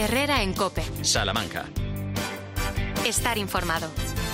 Herrera en COPE. Salamanca. Estar informado.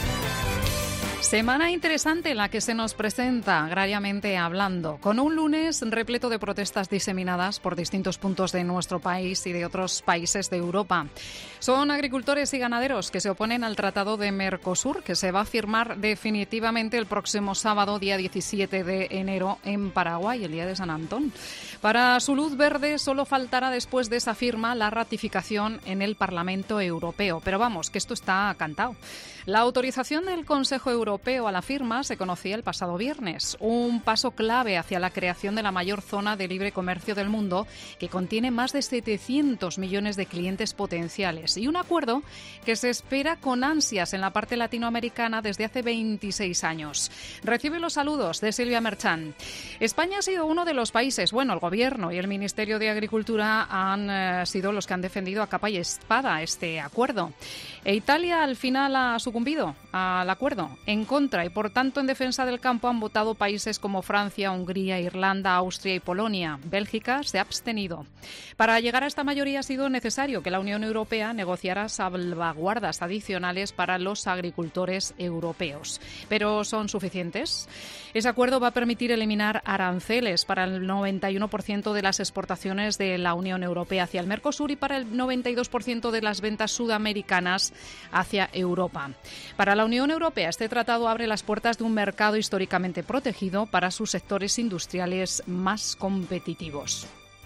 Semana interesante la que se nos presenta, agrariamente hablando, con un lunes repleto de protestas diseminadas por distintos puntos de nuestro país y de otros países de Europa. Son agricultores y ganaderos que se oponen al Tratado de Mercosur, que se va a firmar definitivamente el próximo sábado, día 17 de enero, en Paraguay, el día de San Antón. Para su luz verde solo faltará después de esa firma la ratificación en el Parlamento Europeo. Pero vamos, que esto está cantado. La autorización del Consejo Europeo a la firma se conocía el pasado viernes, un paso clave hacia la creación de la mayor zona de libre comercio del mundo, que contiene más de 700 millones de clientes potenciales, y un acuerdo que se espera con ansias en la parte latinoamericana desde hace 26 años. Recibe los saludos de Silvia Merchán. España ha sido uno de los países, el Gobierno y el Ministerio de Agricultura han sido los que han defendido a capa y espada este acuerdo. E Italia al final ha sucumbido al acuerdo. En contra y por tanto en defensa del campo han votado países como Francia, Hungría, Irlanda, Austria y Polonia. Bélgica se ha abstenido. Para llegar a esta mayoría ha sido necesario que la Unión Europea negociara salvaguardas adicionales para los agricultores europeos. ¿Pero son suficientes? Ese acuerdo va a permitir eliminar aranceles para el 91% de las exportaciones de la Unión Europea hacia el Mercosur y para el 92% de las ventas sudamericanas hacia Europa. Para la Unión Europea, este tratado abre las puertas de un mercado históricamente protegido para sus sectores industriales más competitivos.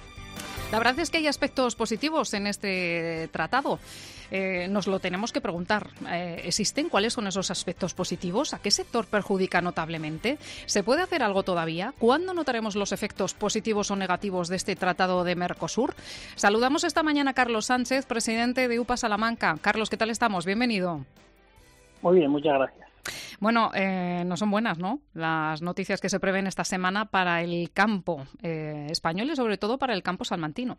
La verdad es que hay aspectos positivos en este tratado. Nos lo tenemos que preguntar. ¿Existen? ¿Cuáles son esos aspectos positivos? ¿A qué sector perjudica notablemente? ¿Se puede hacer algo todavía? ¿Cuándo notaremos los efectos positivos o negativos de este tratado de Mercosur? Saludamos esta mañana a Carlos Sánchez, presidente de UPA Salamanca. Carlos, ¿qué tal estamos? Bienvenido. Muy bien, muchas gracias. No son buenas, ¿no? Las noticias que se prevén esta semana para el campo español y sobre todo para el campo salmantino.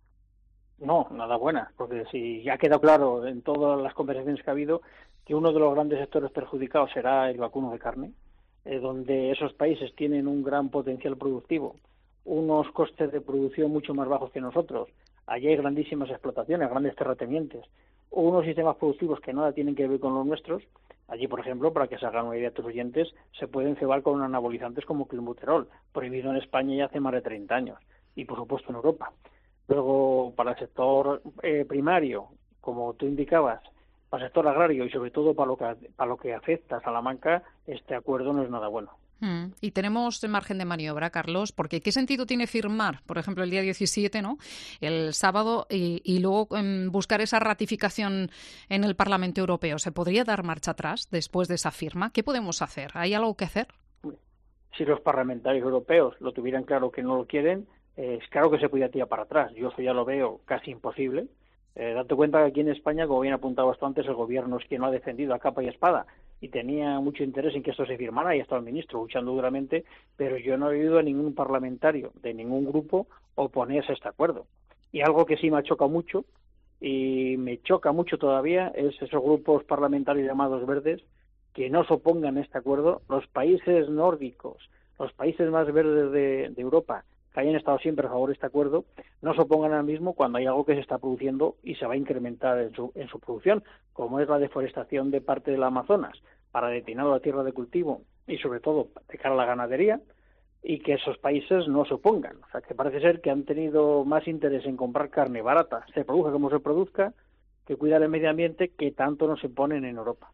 No, nada buena, porque si ya quedó claro en todas las conversaciones que ha habido que uno de los grandes sectores perjudicados será el vacuno de carne, donde esos países tienen un gran potencial productivo, unos costes de producción mucho más bajos que nosotros. Allí hay grandísimas explotaciones, grandes terratenientes, unos sistemas productivos que nada tienen que ver con los nuestros. Allí, por ejemplo, para que se hagan una idea a tus oyentes, se pueden cebar con anabolizantes como clenbuterol, prohibido en España ya hace más de 30 años, y por supuesto en Europa. Luego, para el sector primario, como tú indicabas, para el sector agrario y sobre todo para lo que afecta a Salamanca, este acuerdo no es nada bueno. Y tenemos margen de maniobra, Carlos, porque ¿qué sentido tiene firmar, por ejemplo, el día 17, ¿no?, el sábado, y luego buscar esa ratificación en el Parlamento Europeo? ¿Se podría dar marcha atrás después de esa firma? ¿Qué podemos hacer? ¿Hay algo que hacer? Si los parlamentarios europeos lo tuvieran claro que no lo quieren, es claro que se podía tirar para atrás. Yo eso ya lo veo casi imposible. Date cuenta que aquí en España, como bien apuntado esto antes, el Gobierno es quien lo ha defendido a capa y espada y tenía mucho interés en que esto se firmara, y ha estado el ministro luchando duramente, pero yo no he oído a ningún parlamentario de ningún grupo oponerse a este acuerdo. Y algo que sí me choca mucho, y me choca mucho todavía, es esos grupos parlamentarios llamados verdes que no se opongan a este acuerdo. Los países nórdicos, los países más verdes de Europa, que hayan estado siempre a favor de este acuerdo, no se opongan al mismo cuando hay algo que se está produciendo y se va a incrementar en su producción, como es la deforestación de parte del Amazonas, para destinar la tierra de cultivo y sobre todo de cara a la ganadería, y que esos países no se opongan. O sea, que parece ser que han tenido más interés en comprar carne barata, se produzca como se produzca, que cuidar el medio ambiente, que tanto nos imponen en Europa.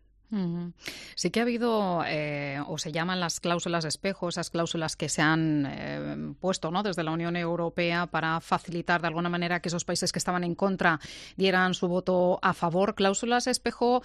Sí que ha habido, o se llaman las cláusulas espejo, esas cláusulas que se han puesto, ¿no?, desde la Unión Europea para facilitar de alguna manera que esos países que estaban en contra dieran su voto a favor. Cláusulas espejo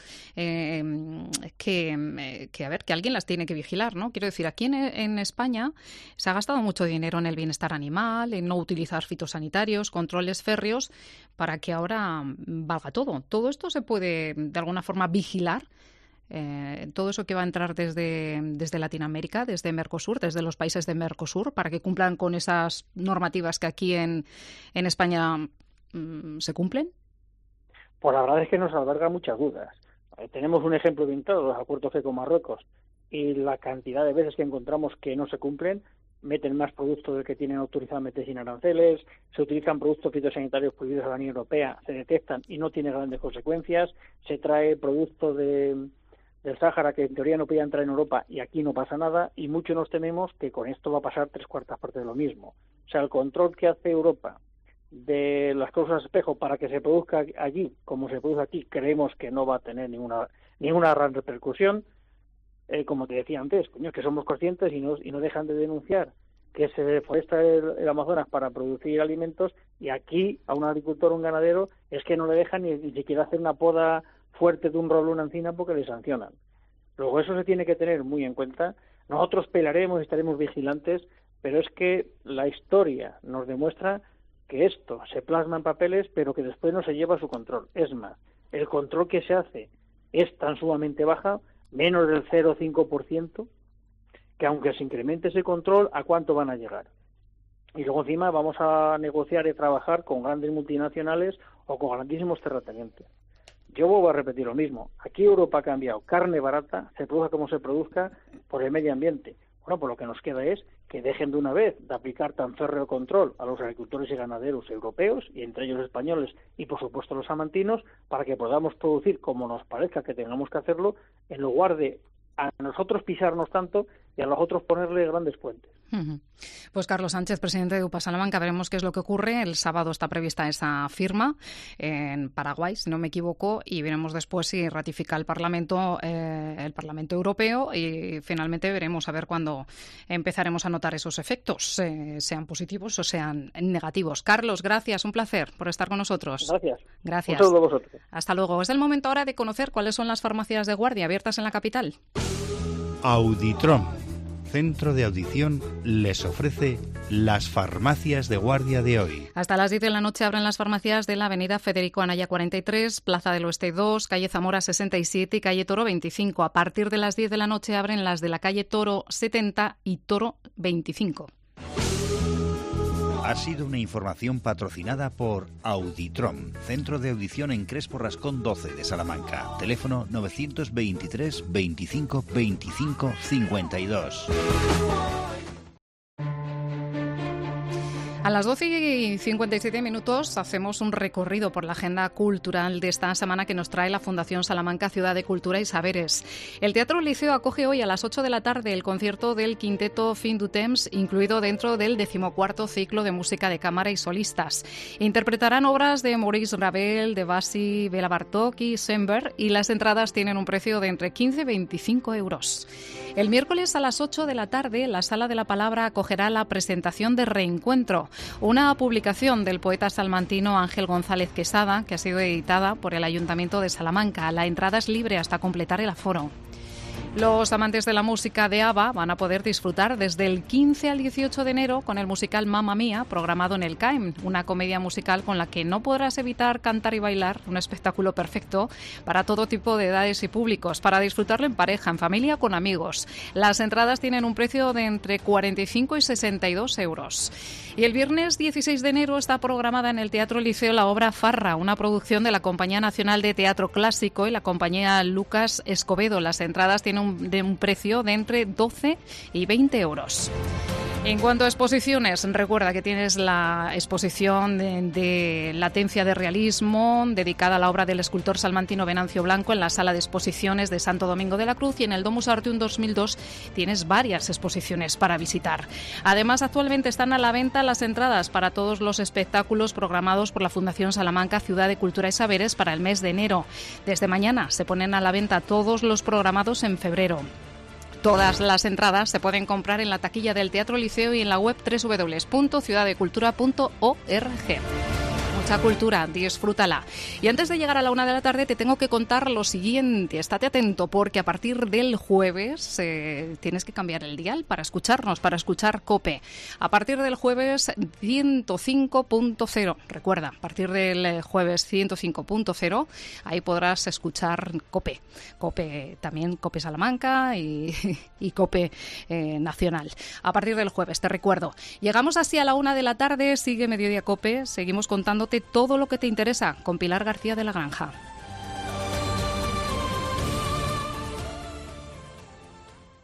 que alguien las tiene que vigilar, ¿no? Quiero decir, aquí en España se ha gastado mucho dinero en el bienestar animal, en no utilizar fitosanitarios, controles férreos, para que ahora valga todo. Todo esto se puede de alguna forma vigilar. Todo eso que va a entrar desde Latinoamérica, desde Mercosur, desde los países de Mercosur, para que cumplan con esas normativas que aquí en España se cumplen. Pues la verdad es que nos alberga muchas dudas. Tenemos un ejemplo bien claro, los acuerdos que con Marruecos, y la cantidad de veces que encontramos que no se cumplen, meten más productos del que tienen autorizado a meter sin aranceles, se utilizan productos fitosanitarios prohibidos a la Unión Europea, se detectan y no tiene grandes consecuencias, se trae producto del Sáhara que en teoría no podía entrar en Europa y aquí no pasa nada, y mucho nos tememos que con esto va a pasar 3/4 partes de lo mismo. O sea, el control que hace Europa de las causas espejo para que se produzca allí como se produce aquí, creemos que no va a tener ninguna gran repercusión. Como te decía antes, que somos conscientes y no dejan de denunciar que se deforesta el Amazonas para producir alimentos, y aquí a un agricultor o un ganadero es que no le dejan ni siquiera hacer una poda fuerte de un roble o una encina porque le sancionan. Luego eso se tiene que tener muy en cuenta. Nosotros pelaremos, estaremos vigilantes, pero es que la historia nos demuestra que esto se plasma en papeles, pero que después no se lleva a su control. Es más, el control que se hace es tan sumamente baja, menos del 0,5%, que aunque se incremente ese control, ¿a cuánto van a llegar? Y luego encima vamos a negociar y trabajar con grandes multinacionales o con grandísimos terratenientes. Yo vuelvo a repetir lo mismo. Aquí Europa ha cambiado carne barata, se produzca como se produzca, por el medio ambiente. Bueno, pues lo que nos queda es que dejen de una vez de aplicar tan férreo control a los agricultores y ganaderos europeos, y entre ellos españoles y por supuesto los amantinos, para que podamos producir como nos parezca que tengamos que hacerlo, en lugar de a nosotros pisarnos tanto y a los otros ponerle grandes puentes. Pues Carlos Sánchez, presidente de UPA Salamanca, veremos qué es lo que ocurre. El sábado está prevista esa firma en Paraguay, si no me equivoco, y veremos después si ratifica el Parlamento Europeo, y finalmente veremos a ver cuándo empezaremos a notar esos efectos, sean positivos o sean negativos. Carlos, gracias, un placer por estar con nosotros. Gracias. Un saludo a vosotros. Hasta luego. Es el momento ahora de conocer cuáles son las farmacias de guardia abiertas en la capital. Auditrom, centro de audición, les ofrece las farmacias de guardia de hoy. Hasta las 10 de la noche abren las farmacias de la avenida Federico Anaya 43, Plaza del Oeste 2, calle Zamora 67 y calle Toro 25. A partir de las 10 de la noche abren las de la calle Toro 70 y Toro 25. Ha sido una información patrocinada por Auditrom, centro de audición en Crespo Rascón 12 de Salamanca. Teléfono 923 25 25 52. A las 12:57 hacemos un recorrido por la agenda cultural de esta semana que nos trae la Fundación Salamanca Ciudad de Cultura y Saberes. El Teatro Liceo acoge hoy a las 8 de la tarde el concierto del Quinteto Fin du Temps, incluido dentro del 14º ciclo de música de cámara y solistas. Interpretarán obras de Maurice Ravel, Debussy, Bela Bartók y Schoenberg, y las entradas tienen un precio de entre 15 y 25 euros. El miércoles a las 8 de la tarde, la Sala de la Palabra acogerá la presentación de Reencuentro, una publicación del poeta salmantino Ángel González Quesada, que ha sido editada por el Ayuntamiento de Salamanca. La entrada es libre hasta completar el aforo. Los amantes de la música de ABBA van a poder disfrutar desde el 15 al 18 de enero con el musical Mamma Mía, programado en el CAEM, una comedia musical con la que no podrás evitar cantar y bailar, un espectáculo perfecto para todo tipo de edades y públicos, para disfrutarlo en pareja, en familia, con amigos. Las entradas tienen un precio de entre 45 y 62 euros. Y el viernes 16 de enero está programada en el Teatro Liceo la obra Farra, una producción de la Compañía Nacional de Teatro Clásico y la Compañía Lucas Escobedo. Las entradas tienen un precio de entre 12 y 20 euros. En cuanto a exposiciones, recuerda que tienes la exposición de Latencia de Realismo, dedicada a la obra del escultor salmantino Venancio Blanco, en la Sala de Exposiciones de Santo Domingo de la Cruz, y en el Domus Artium 2002 tienes varias exposiciones para visitar. Además, actualmente están a la venta las entradas para todos los espectáculos programados por la Fundación Salamanca Ciudad de Cultura y Saberes para el mes de enero. Desde mañana se ponen a la venta todos los programados en febrero. Todas las entradas se pueden comprar en la taquilla del Teatro Liceo y en la web www.ciudaddecultura.org. Mucha cultura, disfrútala. Y antes de llegar a la 1 de la tarde te tengo que contar lo siguiente. Estate atento porque a partir del jueves tienes que cambiar el dial para escucharnos, para escuchar COPE. A partir del jueves 105.0. Recuerda, a partir del jueves 105.0 ahí podrás escuchar COPE. COPE también, COPE Salamanca y COPE Nacional. A partir del jueves, te recuerdo. Llegamos así a la 1 de la tarde, sigue Mediodía COPE, seguimos contándote todo lo que te interesa con Pilar García de la Granja.